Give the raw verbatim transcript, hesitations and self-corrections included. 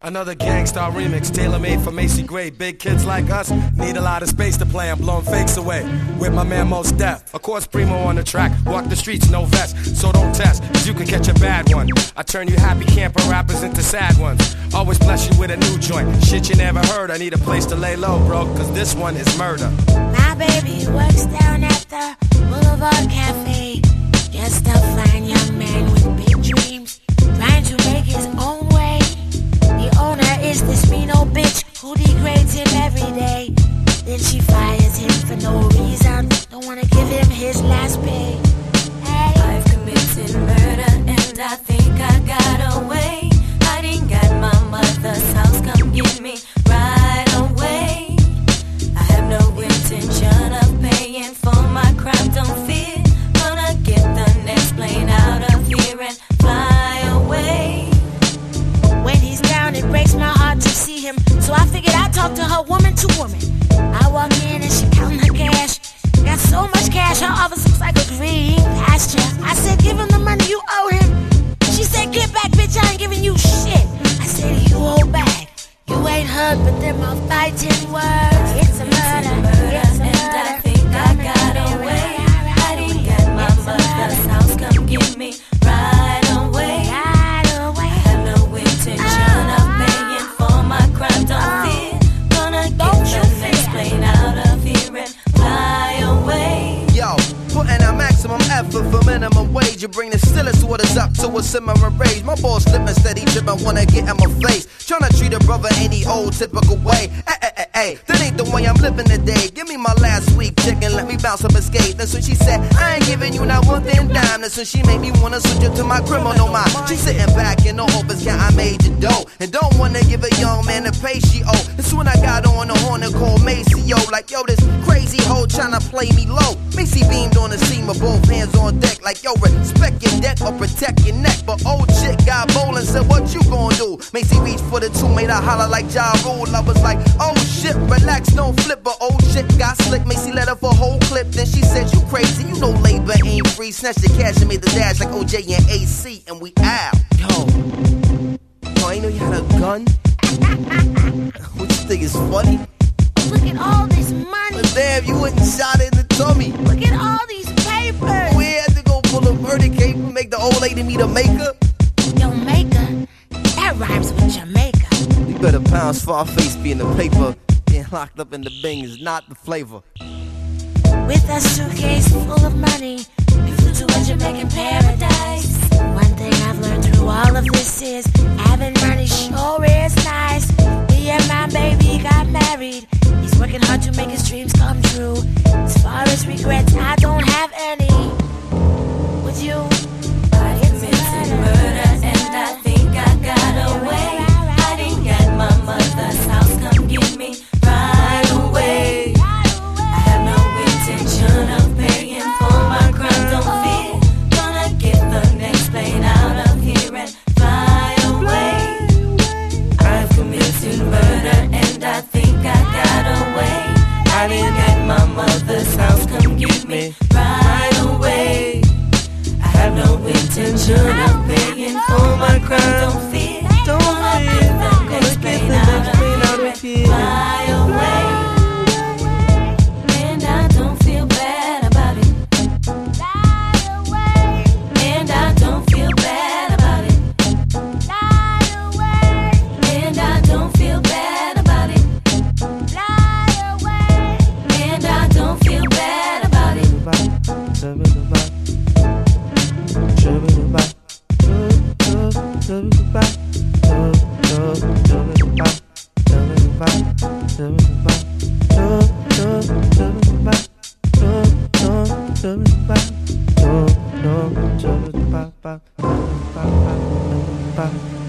Another Gangstar remix, tailor-made for Macy Gray. Big kids like us need a lot of space to play. I'm blowing fakes away with my man Mos Def. Of course, Primo on the track. Walk the streets, no vest, so don't test, cause you can catch a bad one. I turn you happy camper rappers into sad ones. Always bless you with a new joint. Shit you never heard. I need a place to lay low, bro, cause this one is murder. My baby works down at the Boulevard Cafe. Just a fine young man with big dreams, trying to make his own way. The owner is this mean old bitch who degrades him every day. Then she fires him for no reason. Don't wanna give him his last pay. Hey. I've committed murder and I think I got away. Hiding at my mother's house, come get me right away. I have no intention of paying for my crime, don't fear. Gonna get the next plane out of here and fly away. When he's down, it breaks my heart to see him. So I figured I'd talk to her woman to woman. I walk in and she counting her cash. Got so much cash, her office looks like a green pasture. I said, give him the money you owe him. She said, get back, bitch, I ain't giving you shit. I said, you hold back. You ain't heard, but them are fighting words. It's a murder, it's a murder. And I think I got away. Hiding at my mother's house, come get me right away. I have no intention of paying for my crime, don't fear. Gonna get the next plane out of here and fly away. Yo, putting out maximum effort for minimum wage. You bring the stillest waters up to a simmering rage. My ball slipping steady, tripping, wanna get in my face. Tryna treat a brother any old typical way. Ay, ay, ay, ay, that ain't the way I'm living today. Give me my last week chicken, let me bounce up and skate. That's when she said, I ain't giving you not one thing dime. That's when she made me wanna switch up to my criminal mind. She sitting back in the office, yeah, I made the dough. And don't wanna give a young man the pay she owe. That's when I got on the horn and called Macy, yo. Like, yo, this crazy hoe tryna play me low. Macy beamed on the scene with both hands on deck. Like, yo, respect your deck or protect your neck. But old chick got bold and said, what you gonna do? Macy reached for the two, made her holler like Ja Rule. I was like, oh shit, relax, don't flip. But old chick got slick, Macy let her for a whole clip. Then she said, you crazy, you know labor ain't free. Snatched the cash and made the dash like O J and A C. And we out. Yo, yo, I ain't know you had a gun. What you think is funny? Look at all this money. But damn, you wouldn't shot it in the tummy. Look at all these papers. We had to go pull a murder cape and make the old lady meet a maker. Jamaica? That rhymes with Jamaica. You better pound Scarface be in the paper. Being locked up in the Bing is not the flavor. With a suitcase full of money, we flew to a Jamaican paradise. One thing I've learned through all of this is having money sure is nice. Me and my baby got married. He's working hard to make his dreams come true. As far as regrets, I don't have any. Would you? I committed murder and I think I got away. Hiding at my mother's house, come get me right away. I have no intention of paying for my crime, don't fear. Gonna get the next plane out of here and fly away. I've committed murder and I think I got away. Hiding at my mother's house, come get me right away. I have no intention of paying for my crime, don't fear. Don't Gonna fear, get the gonna next get plane the out next plane out of of here here. and fly away. And I don't feel bad about it. And I don't feel bad about it. And I don't feel bad about it. And I don't feel bad about it. Bye.